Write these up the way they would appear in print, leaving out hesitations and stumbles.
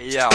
Yo.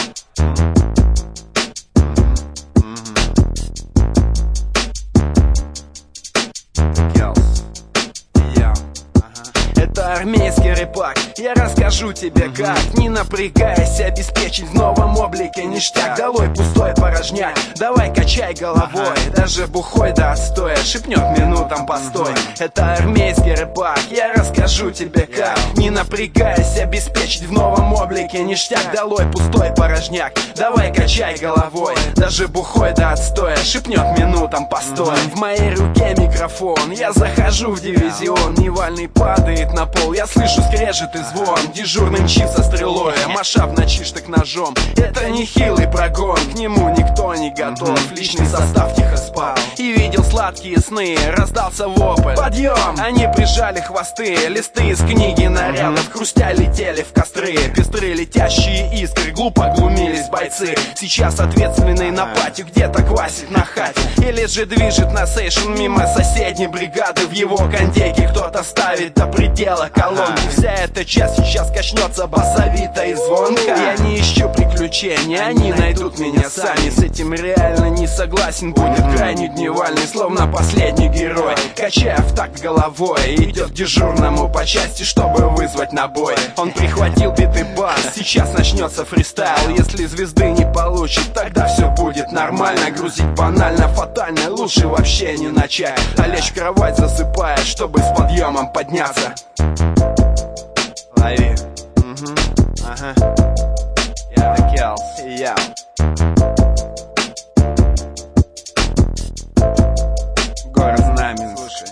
Это армейский рэпак, я расскажу тебе как, не напрягаясь, обеспечить в новом облике ништяк. Долой пустой порожняк, давай качай головой, даже бухой до отстоя шепнет минутам постой. Это армейский рэпак, я расскажу тебе как, не напрягаясь, обеспечить в новом облике ништяк. Долой пустой порожняк, давай качай головой, даже бухой до отстоя шепнет минутам постой. В моей руке микрофон, я захожу в дивизион, Невальный падает на пол, я слышу скрежет и звон. Дежурный мчит со стрелой, маша в ночи штык ножом. Это не хилый прогон, к нему никто не готов. Личный состав тихо спал и видел сладкие сны. Раздался вопль: подъем! Они прижали хвосты, листы из книги нарядов хрустя летели в костры. Пестры летящие искры, глупо глумились бойцы. Сейчас ответственный на патию где-то квасит на хате, или же движет на сейшн мимо соседней бригады. В его кондейке кто-то ставит до предела колонки. Вся эта часть сейчас качнется басовито и звонко. Я не ищу приключений, они найдут меня сами. С этим реально не согласен, будет крайне дневальный, словно последний герой. Качая в такт головой, идет к дежурному по части, чтобы вызвать на бой. Он прихватил битый бас, сейчас начнется фристайл. Если звезды не получит, тогда все будет нормально. Грузить банально, фатально, лучше вообще не начать, а лечь в кровать засыпая, чтобы с подъемом подняться. Лови. Ага. Я Келс. Я. Город Знамен. Слушай.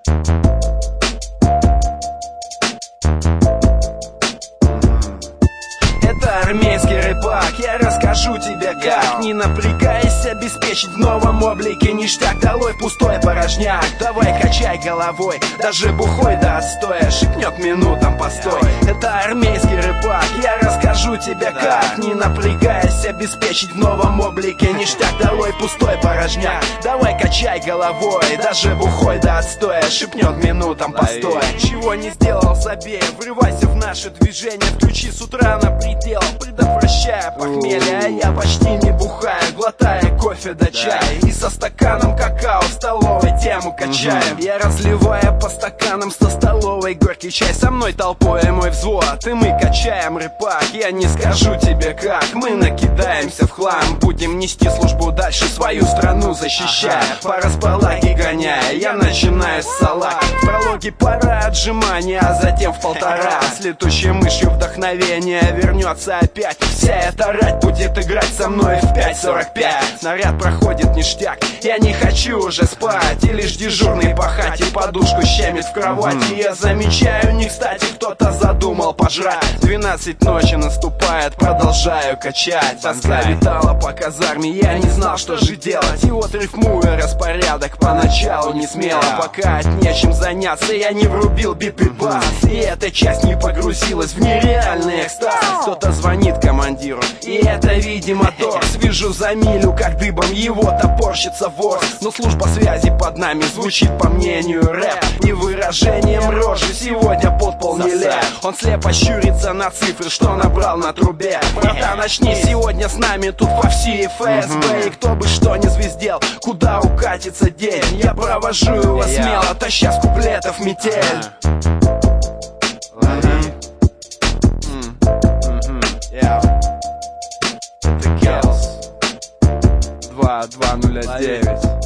Это армейский рэпак, я расскажу тебе как, не напрягаясь, обеспечить в новом облике ништяк. Долой пустой порожняк, давай качай головой, даже бухой до отстоя шепнет минутам постой. Это армейский рэпак, я расскажу тебе как, не напрягаясь, обеспечить в новом облике ништяк. Долой пустой порожняк, давай качай головой, даже бухой до отстоя шепнет минутам постой. Чего не сделал, забей, врывайся в наше движение, включи с утра на предел, предотвращая похмелье. А я почти не бухаю, глотая кофе до чая, и со стаканом какао в столовой тему качаем. Я разливаю по стаканам со столовой горький чай. Со мной толпой мой взвод, и мы качаем рэпак. Я не скажу тебе как, мы накидаемся в хлам, будем нести службу дальше, свою страну защищая. По расбалаге гоняя, я начинаю с салаки. В прологе пара отжиманий, а затем в полтора с летучей мышью вдохновение вернется опять. Вся эта рать будет играть со мной в 5:45. Наряд проходит ништяк, я не хочу уже спать, и лишь дежурный по хате подушку щемит в кровати. Я замечаю, не кстати, кто-то задумал пожрать. 12 ночи наступает, продолжаю качать. Тоска витала по казарме, я не знал, что же делать. И вот рифмую распорядок поначалу не смело, пока от нечем заняться я не врубил битый бас. И эта часть не погрузилась в нереальный экстаз. Кто-то звонит командиру, и это, видимо, торс. Вижу за милю, как дыбом его топорщится ворс. Но служба связи под нами звучит, по мнению, рэп. И выражением рожи сегодня подпол не ляп. Он слепо щурится на цифры, что набрал на трубе. Братан, начни сегодня с нами тут по всей ФСБ. И кто бы что ни звездел, куда укатится день, я провожу его смело, таща с куплетов метель. Это Келс 2209.